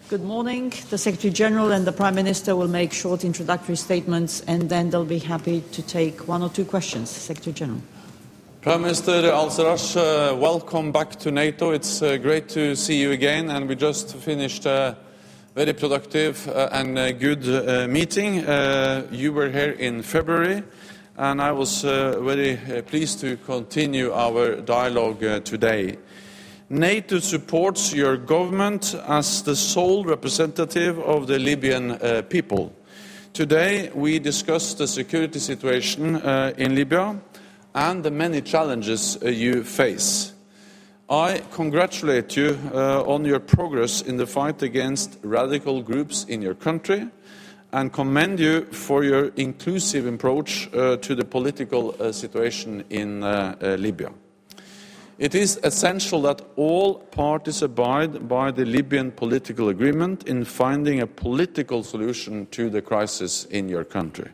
Good morning. The Secretary General and the Prime Minister will make short introductory statements and then they'll be happy to take one or two questions. Secretary General. Prime Minister Al-Sarraj, welcome back to NATO. It's great to see you again, and we just finished a very productive and good meeting. You were here in February, and I was very pleased to continue our dialogue today. NATO supports your government as the sole representative of the Libyan people. Today we discuss the security situation in Libya and the many challenges you face. I congratulate you on your progress in the fight against radical groups in your country and commend you for your inclusive approach to the political situation in Libya. It is essential that all parties abide by the Libyan political agreement in finding a political solution to the crisis in your country.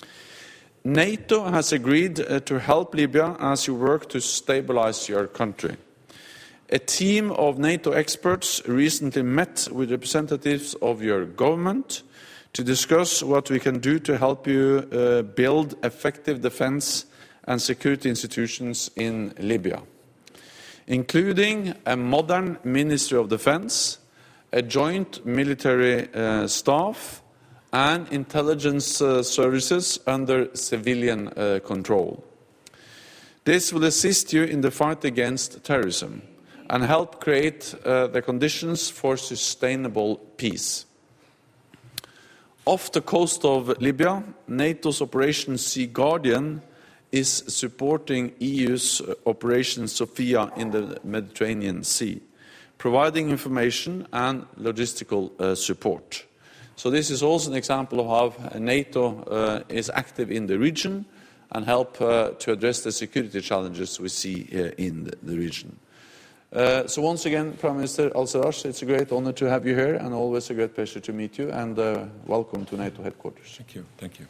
NATO has agreed to help Libya as you work to stabilize your country. A team of NATO experts recently met with representatives of your government to discuss what we can do to help you build effective defense and security institutions in Libya, including a modern Ministry of Defense, a joint military staff, and intelligence services under civilian control. This will assist you in the fight against terrorism and help create the conditions for sustainable peace. Off the coast of Libya, NATO's Operation Sea Guardian is supporting EU's Operation Sophia in the Mediterranean Sea, providing information and logistical support. So this is also an example of how NATO is active in the region and help to address the security challenges we see in the region. So once again, Prime Minister Al-Sarraj, it's a great honor to have you here and always a great pleasure to meet you, and welcome to NATO headquarters. Thank you. Thank you.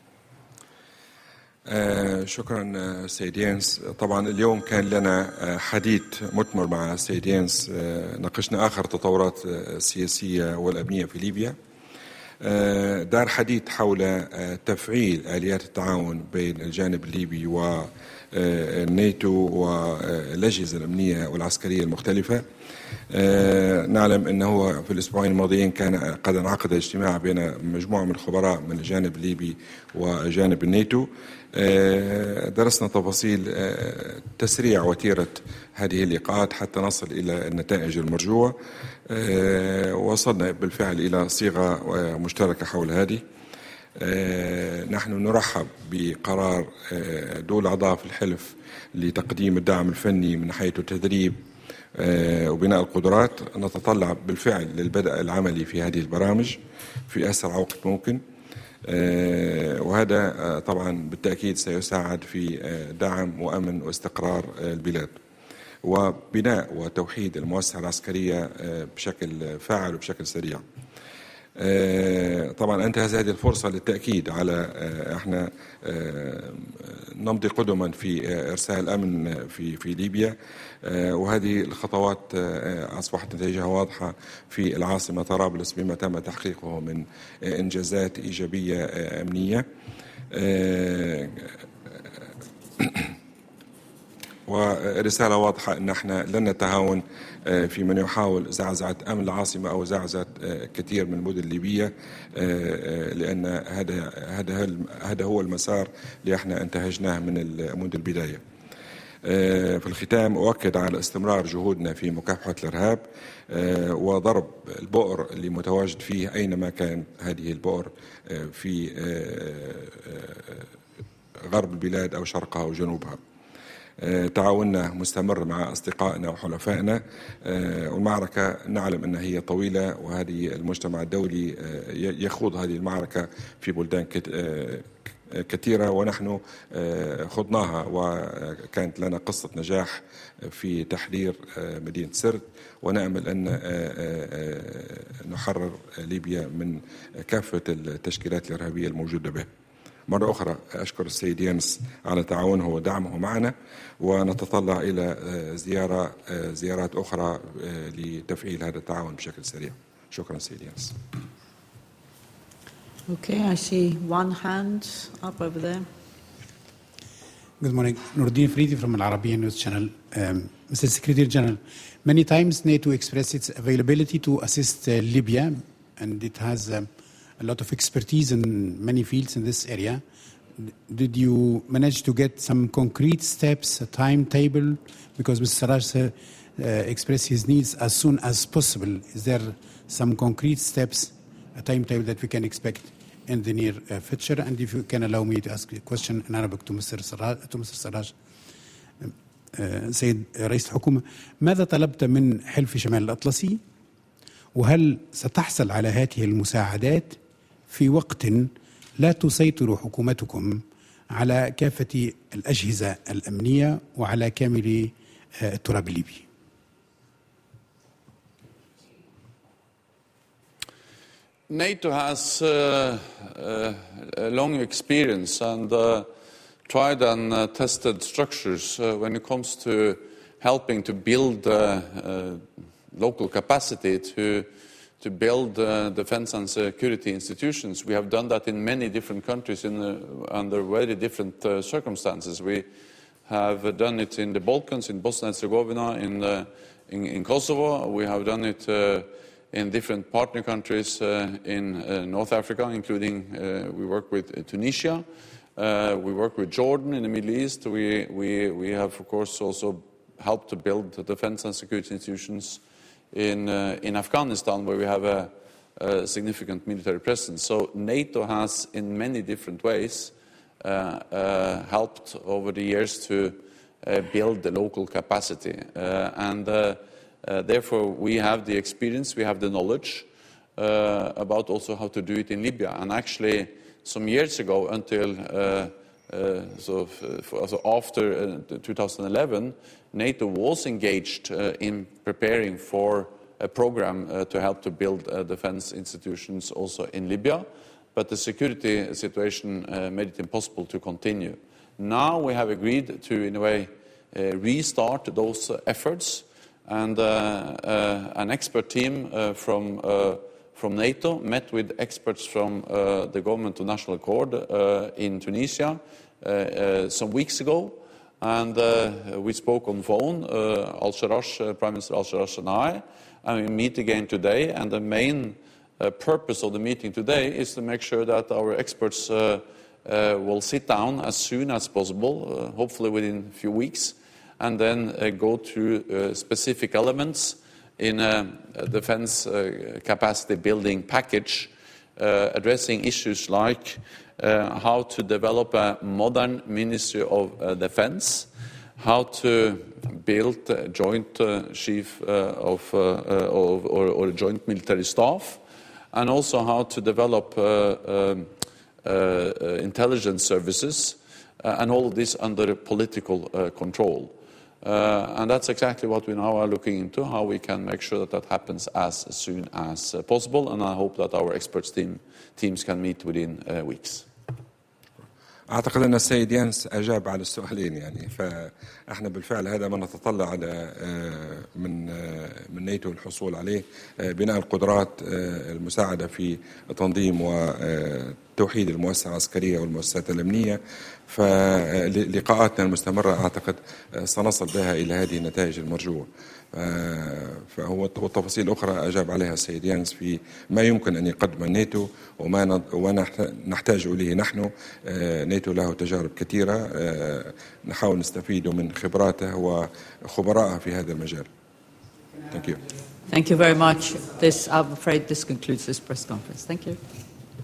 شكرا سيد يانس. طبعا اليوم كان لنا حديث مثمر مع سيد يانس. ناقشنا آخر التطورات السياسية والأمنية في ليبيا. دار حديث حول تفعيل آليات التعاون بين الجانب الليبي والناتو والأجهزة الأمنية والعسكرية المختلفة. نعلم أنه في الأسبوعين الماضيين كان قد انعقد اجتماع بين مجموعة من الخبراء من الجانب الليبي وجانب الناتو. درسنا تفاصيل تسريع وتيرة هذه اللقاءات حتى نصل إلى النتائج المرجوة. وصلنا بالفعل إلى صيغة مشتركة حول هذه. نحن نرحب بقرار دول أعضاء في الحلف لتقديم الدعم الفني من حيث التدريب وبناء القدرات. نتطلع بالفعل للبدء العملي في هذه البرامج في أسرع وقت ممكن، وهذا طبعا بالتأكيد سيساعد في دعم وأمن واستقرار البلاد وبناء وتوحيد المؤسسة العسكرية بشكل فاعل وبشكل سريع. طبعا أنتهز هذه الفرصة للتأكيد على احنا نمضي قدما في إرسال الأمن في ليبيا، وهذه الخطوات أصبحت نتائجها واضحة في العاصمة طرابلس بما تم تحقيقه من إنجازات إيجابية أمنية. ورسالة واضحة أن احنا لن نتهاون في من يحاول زعزعة أمن العاصمة أو زعزعة كثير من المدن الليبية، لأن هذا هو المسار اللي احنا انتهجناه منذ البداية. في الختام أؤكد على استمرار جهودنا في مكافحة الإرهاب وضرب البؤر اللي متواجد فيه أينما كان هذه البؤر في غرب البلاد أو شرقها أو جنوبها. تعاوننا مستمر مع أصدقائنا وحلفائنا، والمعركة نعلم أنها هي طويلة، وهذه المجتمع الدولي يخوض هذه المعركة في بلدان كثيرة ونحن خضناها، وكانت لنا قصة نجاح في تحرير مدينة سرت، ونأمل أن نحرر ليبيا من كافة التشكيلات الإرهابية الموجودة بها. مرة أخرى أشكر السيد يانس على تعاونه ودعمه معنا، ونتطلع إلى زيارات أخرى لتفعيل هذا التعاون بشكل سريع. شكرا سيد يانس. Okay, I see one hand up over there. Good morning. Nordin Fridi from Al Arabian News Channel. Mr. Secretary General, many times NATO expressed its availability to assist Libya, and it has a lot of expertise in many fields in this area. Did you manage to get some concrete steps, a timetable? Because Mr. Sarraj expressed his needs as soon as possible. Is there some concrete steps, a timetable that we can expect in the near future? And if you can allow me to ask a question in Arabic to Mr. Sarraj. سيد رئيس الحكومة، ماذا طلبت من حلف شمال الأطلسي؟ وهل ستحصل على هذه المساعدات في وقت لا تسيطر حكومتكم على كافة الأجهزة الأمنية وعلى كامل التراب الليبي؟ NATO has a long experience and tried and tested structures when it comes to helping to build local capacity to build defense and security institutions. We have done that in many different countries under very different circumstances. We have done it in the Balkans, in Bosnia and Herzegovina, in Kosovo. We have done it in different partner countries in North Africa, including we work with Tunisia. We work with Jordan in the Middle East. We have, of course, also helped to build the defense and security institutions in Afghanistan, where we have a significant military presence. So NATO has, in many different ways, helped over the years to build the local capacity. Therefore, we have the experience, we have the knowledge about also how to do it in Libya. And actually, some years ago, until after 2011, NATO was engaged in preparing for a program to help to build defense institutions also in Libya. But the security situation made it impossible to continue. Now we have agreed to, in a way, restart those efforts. And an expert team from NATO met with experts from the Government of National Accord in Tunisia some weeks ago. And we spoke on phone, Prime Minister Al-Sharaj and I, and we meet again today. And the main purpose of the meeting today is to make sure that our experts will sit down as soon as possible, hopefully within a few weeks, and then go through specific elements in a defense capacity building package addressing issues like how to develop a modern Ministry of Defense, how to build a joint chief or a joint military staff, and also how to develop intelligence services, and all of this under political control. And that's exactly what we now are looking into, how we can make sure that that happens as soon as possible. And I hope that our experts teams can meet within weeks. أعتقد أن السيد يانس أجاب على السؤالين يعني فإحنا بالفعل هذا ما نتطلع على من ناتو الحصول عليه بناء القدرات المساعدة في تنظيم وتوحيد المؤسسة العسكرية والمؤسسات الأمنية فلقاءاتنا المستمرة أعتقد سنصل بها إلى هذه النتائج المرجوة فهو والتفاصيل الأخرى أجاب عليها السيد يانس في ما يمكن أن يقدم الناتو وما نحتاج إليه نحن. ناتو له تجارب كثيرة نحاول نستفيد من خبراته وخبرائه في هذا المجال. Thank you. Thank you very much. I'm afraid this concludes this press conference. Thank you.